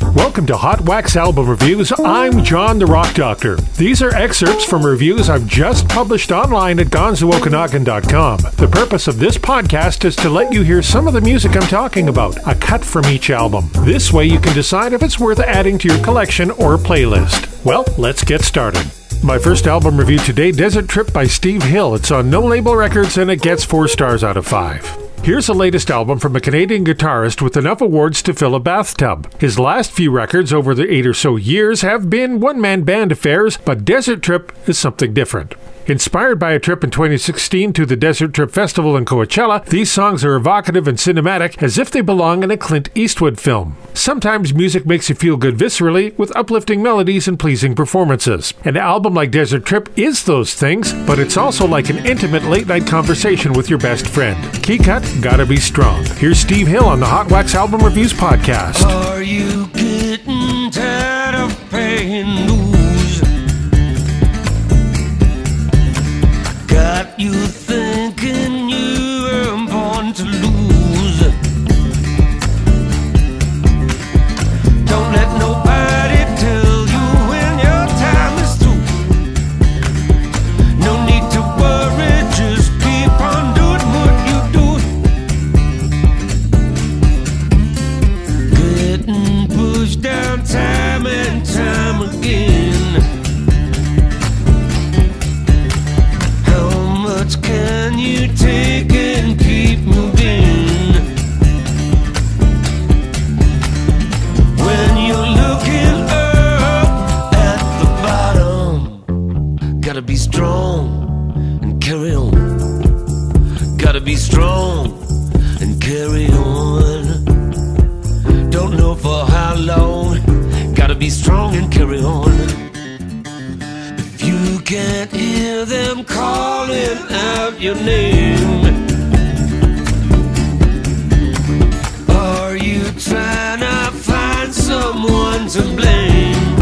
Welcome to Hot Wax Album Reviews. I'm John the Rock Doctor. These are excerpts from reviews I've just published online at gonzookanagan.com. The purpose of this podcast is to let you hear some of the music I'm talking about, a cut from each album. This way you can decide if it's worth adding to your collection or playlist. Well, let's get started. My first album review today, Desert Trip by Steve Hill. It's on No Label Records and it gets 4 stars out of 5. Here's the latest album from a Canadian guitarist with enough awards to fill a bathtub. His last few records over the 8 or so years have been one-man band affairs, but Desert Trip is something different. Inspired by a trip in 2016 to the Desert Trip Festival in Coachella, these songs are evocative and cinematic as if they belong in a Clint Eastwood film. Sometimes music makes you feel good viscerally with uplifting melodies and pleasing performances. An album like Desert Trip is those things, but it's also like an intimate late-night conversation with your best friend. Key cut, Gotta Be Strong. Here's Steve Hill on the Hot Wax Album Reviews podcast. Are you getting tired of paying dues? Got you thinking you were born to lose. Don't let nobody tell you when your time is through. No need to worry, just keep on doing what you do. Getting pushed down time and time again. Can you take and keep moving? When you're looking up at the bottom, gotta be strong and carry on. Gotta be strong and carry on. Don't know for how long. Gotta be strong and carry on. You can't hear them calling out your name. Are you trying to find someone to blame?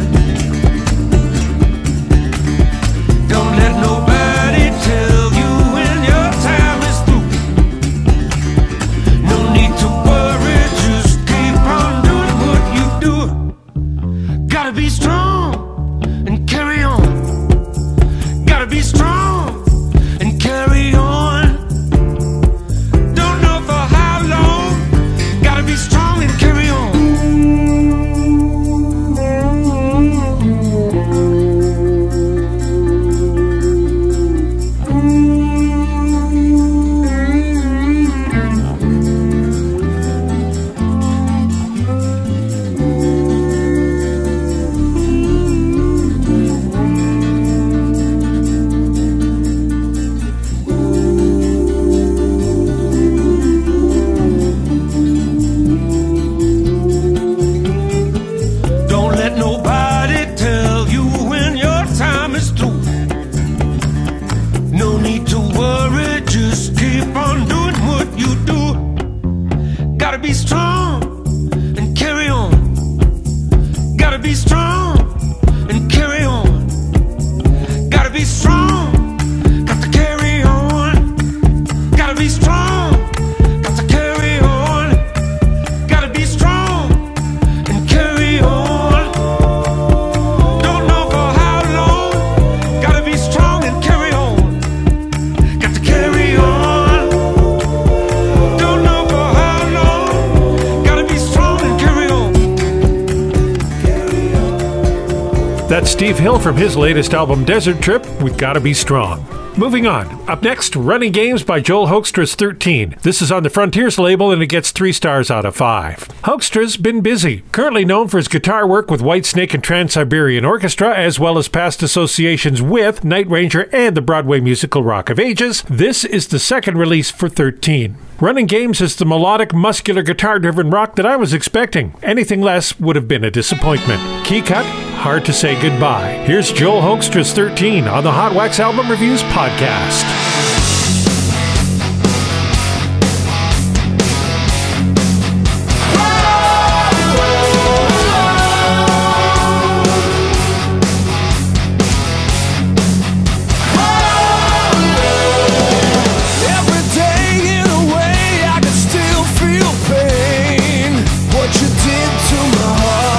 Don't let nobody tell you when your time is through. No need to worry, just keep on doing what you do. Gotta be strong and carry on. Gotta be strong and carry on. Don't know for how long. Gotta be strong and carry on. That's Steve Hill from his latest album, Desert Trip, with Gotta Be Strong. Moving on. Up next, Running Games by Joel Hoekstra's 13. This is on the Frontiers label and it gets 3 stars out of 5. Hoekstra's been busy, currently known for his guitar work with Whitesnake and Trans-Siberian Orchestra, as well as past associations with Night Ranger and the Broadway musical Rock of Ages. This is the second release for 13. Running Games is the melodic, muscular, guitar-driven rock that I was expecting. Anything less would have been a disappointment. Key cut, hard to say goodbye. Here's Joel Hoekstra's 13 on the Hot Wax Album Reviews podcast. What you did to my heart.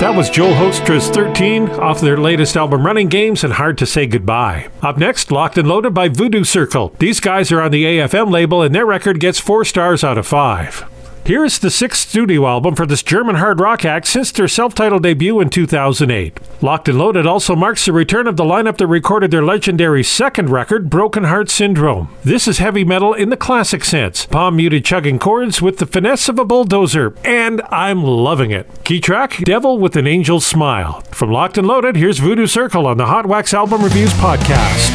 That was Joel Hoekstra's 13 off their latest album Running Games and Hard to Say Goodbye. Up next, Locked and Loaded by Voodoo Circle. These guys are on the AFM label and their record gets 4 stars out of 5. Here is the 6th studio album for this German hard rock act since their self-titled debut in 2008. Locked and Loaded also marks the return of the lineup that recorded their legendary second record, Broken Heart Syndrome. This is heavy metal in the classic sense, palm-muted chugging chords with the finesse of a bulldozer, and I'm loving it. Key track, Devil with an Angel's Smile. From Locked and Loaded, here's Voodoo Circle on the Hot Wax Album Reviews podcast.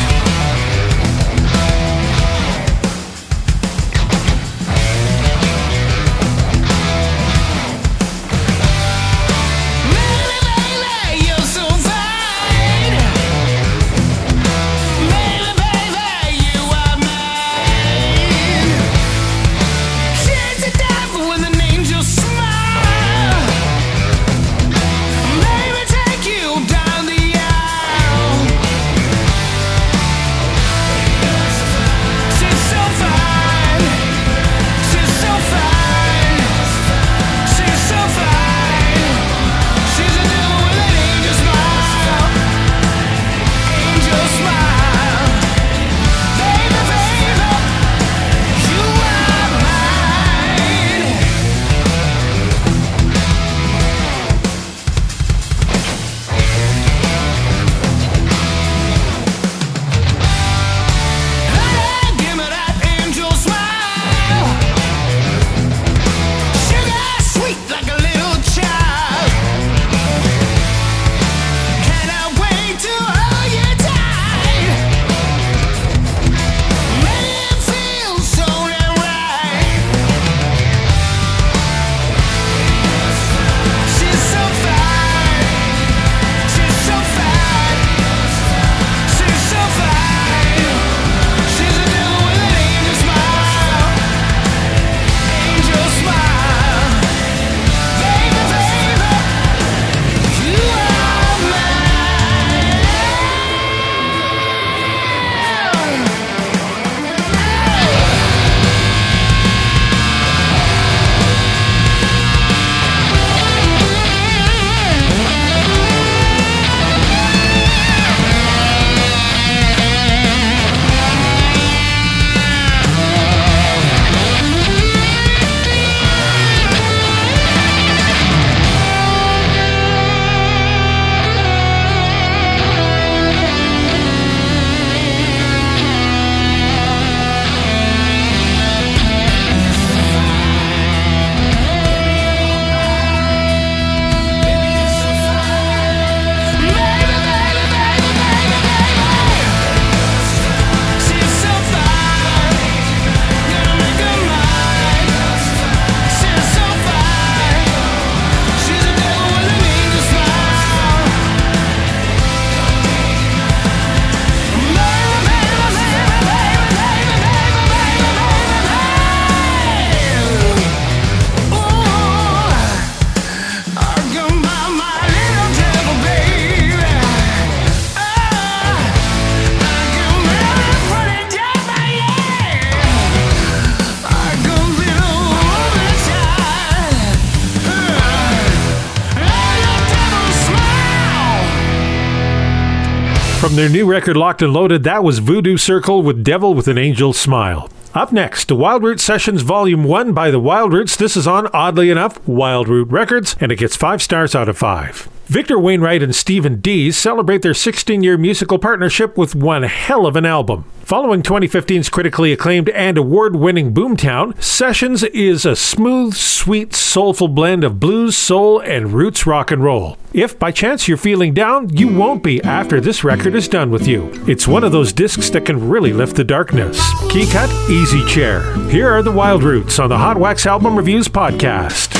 From their new record Locked and Loaded, that was Voodoo Circle with Devil with an Angel's Smile. Up next, the Wild Roots Sessions Volume 1 by the Wild Roots. This is on, oddly enough, Wild Root Records, and it gets 5 stars out of 5. Victor Wainwright and Stephen Dees celebrate their 16-year musical partnership with one hell of an album. Following 2015's critically acclaimed and award-winning Boomtown, Sessions is a smooth, sweet, soulful blend of blues, soul, and roots rock and roll. If by chance you're feeling down, you won't be after this record is done with you. It's one of those discs that can really lift the darkness. Key cut, easy chair. Here are the Wild Roots on the Hot Wax Album Reviews podcast.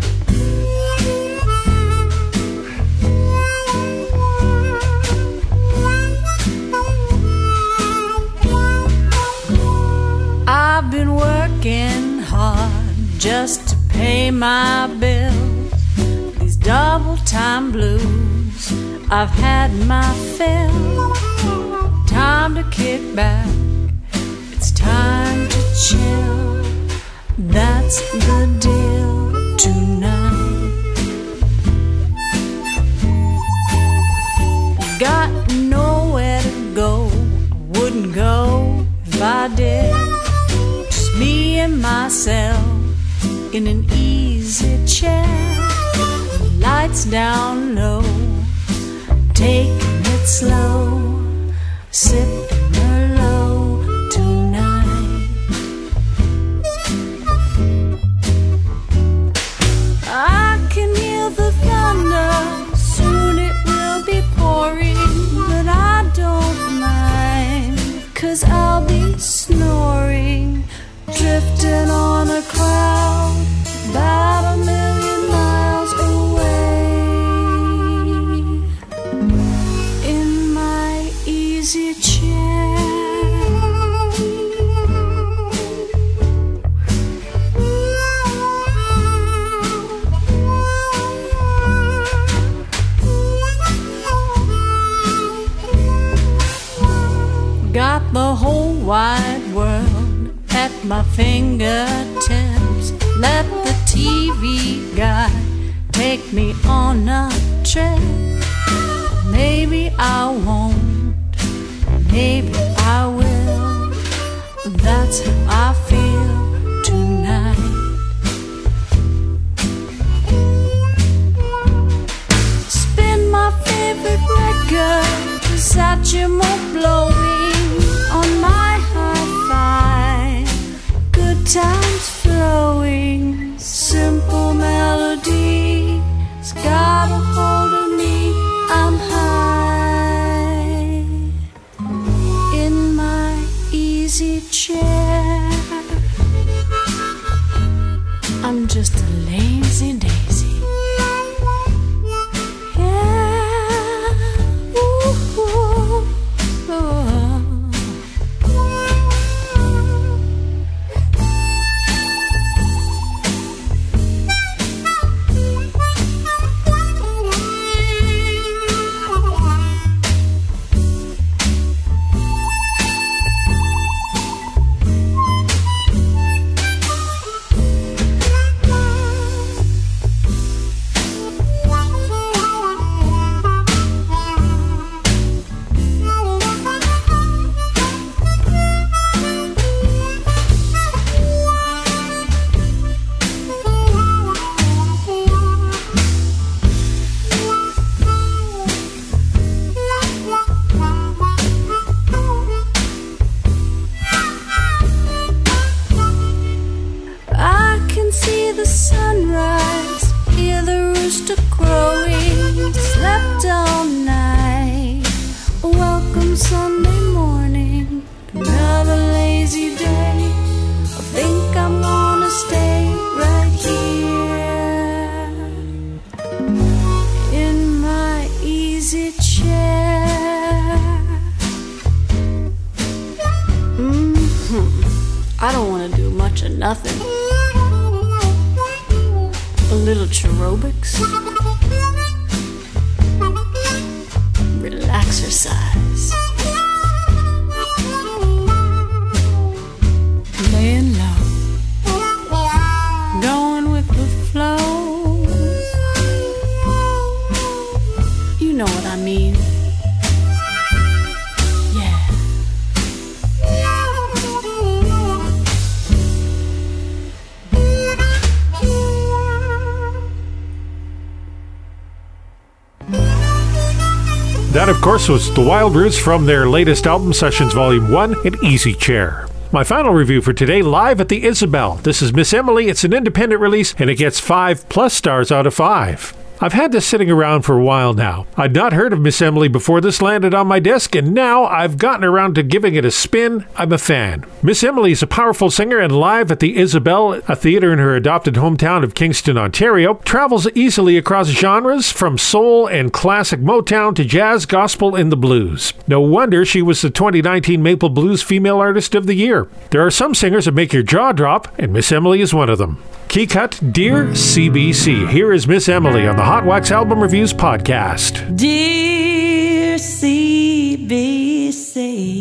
I've been working hard just to pay my bills. These double-time blues, I've had my fill. Time to kick back, it's time to chill. That's the deal tonight. I did. Just me and myself in an easy chair, lights down low, taking it slow, sipping Merlot tonight. I can hear the thunder, soon it will be pouring, but I don't mind, 'cause I'll be snoring, drifting on a cloud about 1,000,000 miles away, in my easy chair. Got the whole wide world at my fingertips. Let the TV guy take me on a trip. Maybe I won't, maybe I will. That's how I feel tonight. Spin my favorite record, Satchmo blowing on my hi-fi. Good times flowing, simple melodies got a hold of me. I'm high in my easy chair. I'm just a lazy daisy. Yeah. Ooh, ooh, ooh. I don't want to do much of nothing. A little cherobics. Relaxercise. Laying low. Going with the flow. You know what I mean. That, of course, was The Wild Roots from their latest album, Sessions Volume 1, an Easy Chair. My final review for today, live at the Isabel. This is Miss Emily. It's an independent release, and it gets 5+ stars out of 5. I've had this sitting around for a while now. I'd not heard of Miss Emily before this landed on my desk, and now I've gotten around to giving it a spin. I'm a fan. Miss Emily is a powerful singer, and live at the Isabel, a theater in her adopted hometown of Kingston, Ontario, travels easily across genres from soul and classic Motown to jazz, gospel, and the blues. No wonder she was the 2019 Maple Blues Female Artist of the Year. There are some singers that make your jaw drop, and Miss Emily is one of them. Key cut, Dear CBC. Here is Miss Emily on the Hot Wax Album Reviews podcast. Dear CBC,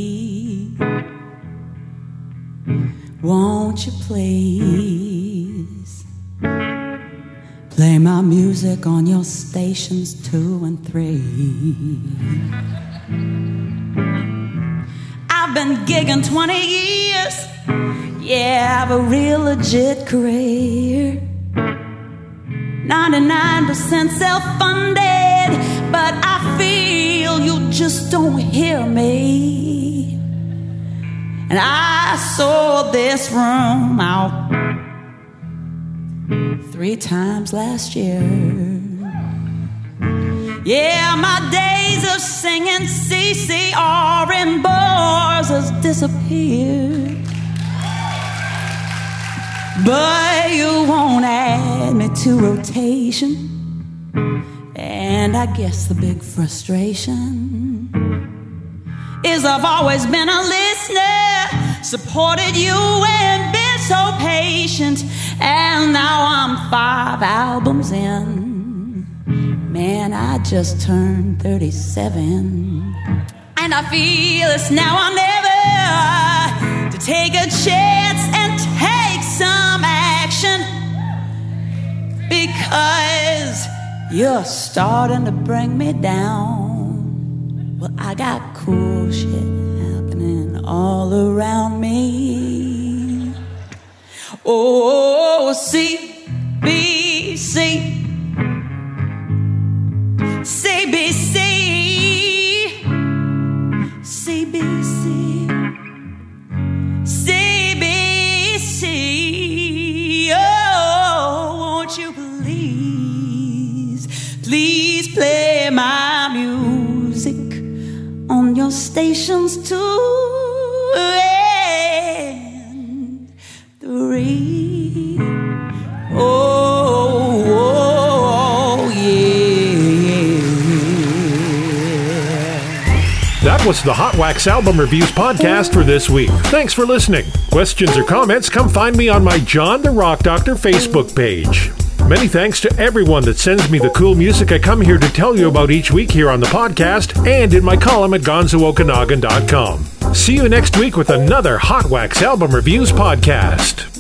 won't you please play my music on your stations 2 and 3? I've I've been gigging 20 years. Yeah, I have a real legit career. 99% self-funded, but I feel you just don't hear me. And I sold this room out 3 times last year. Yeah, my days of singing CCR in bars has disappeared. But you won't add me to rotation. And I guess the big frustration is I've always been a listener, supported you and been so patient. And now I'm 5 albums in. Man, I just turned 37. And I feel it's now or never to take a chance and take some action, because you're starting to bring me down. Well, I got cool shit happening all around me. Oh, CBC, CBC, CBC, CBC. Oh, won't you please play my music on your stations 2 and 3. Oh, yeah. That was the Hot Wax Album Reviews podcast for this week. Thanks for listening. Questions or comments, come find me on my John the Rock Doctor Facebook page. Many thanks to everyone that sends me the cool music I come here to tell you about each week here on the podcast and in my column at GonzoOkanagan.com. See you next week with another Hot Wax Album Reviews podcast.